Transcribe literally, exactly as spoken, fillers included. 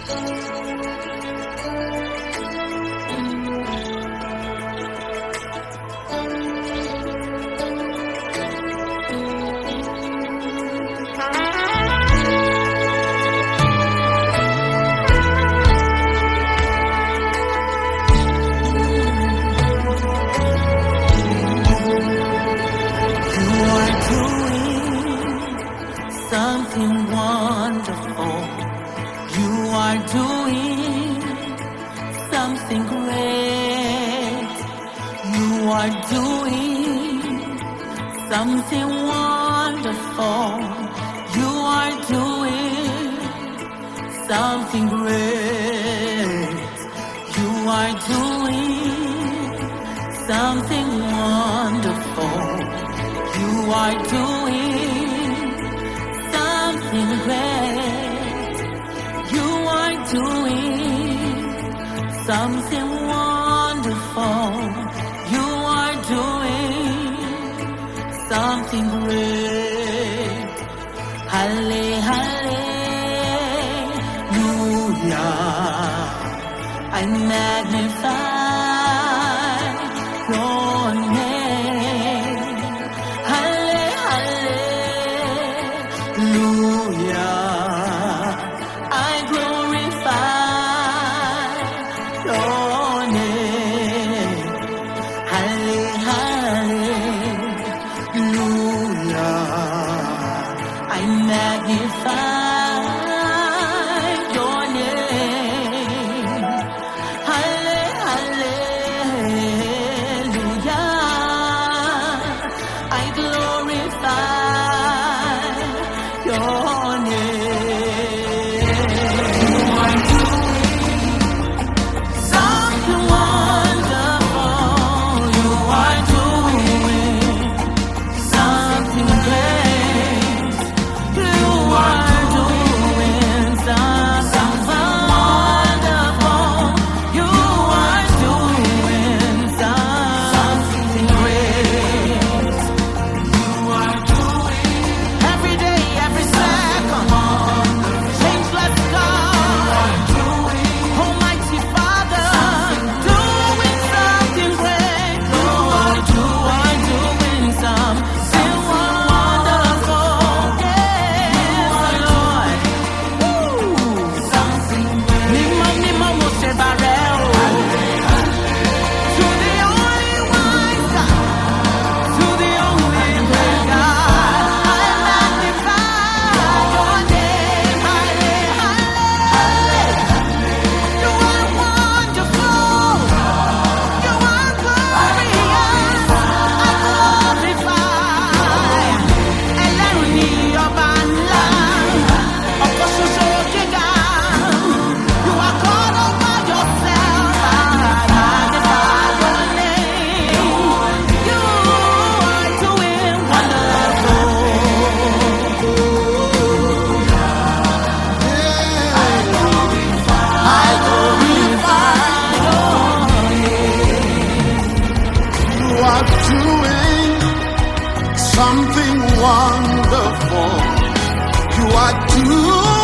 Something wonderful. You are doing something great. You are doing something wonderful. You are doing something great. You are doing something wonderful. You are doing something great. You are doing something wonderful. You are doing something great. Halle, hallelujah. I magnify your name. Halle, hallelujah. I glorify your name. Halle, hallelujah. I magnify your name. Halle, hallelujah. I glorify your name. You are doing something wonderful. You are doing something great. You are doing something wonderful. You are doing something great. You are doing every day, every second. Changeless God, Almighty Father, doing something great. You are doing, doing something wonderful. Yes, Lord. Woo. Something great. Nimo, Nimo, Moshe Barel. To the only wise God, to the only great God, I magnify your name. Halle, hallelujah. You are wonderful. You are glorious. I glorify. Ẹlẹ́rù ni ọba ńlá. Ọ̀kan ṣoṣo gíga. You are God all by yourself. I magnify your name. You are doing wonderful. I glorify your name. You are doing something wonderful. You are doing